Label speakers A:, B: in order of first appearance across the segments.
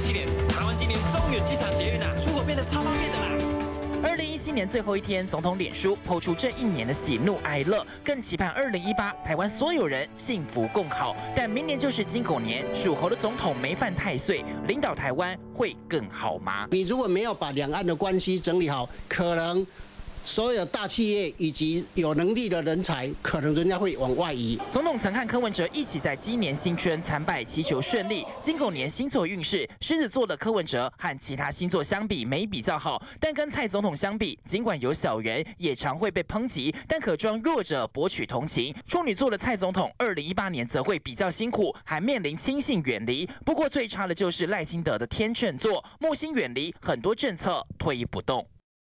A: 2017年，台湾今年终于有机场捷运啦，出口变得超方便的啦。
B: 2017年最后一天，总统脸书抛出这一年的喜怒哀乐，更期盼2018台湾所有人幸福共好。但明年就是金狗年，属猴的总统没犯太岁，领导台湾会更好吗？
C: 你如果没有把两岸的关系整理好，可能所有大企业以及有能力的人才，可能人家会往外移。
B: 总统曾和柯文哲一起在鸡年新春参拜，祈求顺利。金狗年星座运势，狮子座的柯文哲和其他星座相比没比较好，但跟蔡总统相比，尽管有小人，也常会被抨击，但可装弱者博取同情。处女座的蔡总统2018年则会比较辛苦，还面临亲信远离。不过最差的就是赖清德的天秤座，木星远离，很多政策推不动。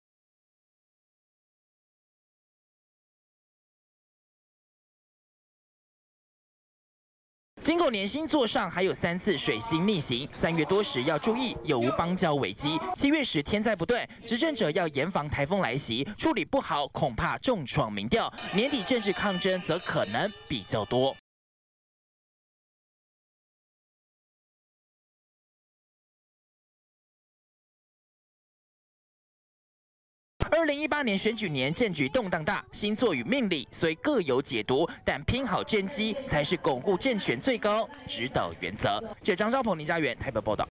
B: 金狗年星座上还有3次水星逆行，3月多时要注意有无邦交危机。7月时天灾不断，执政者要严防台风来袭，处理不好恐怕重创民调。年底政治抗争则可能比较多。2018年选举年，政局动荡大，星座与命理虽各有解读，但拼好政绩才是巩固政权最高指导原则。记者张昭鹏、林家源台北报道。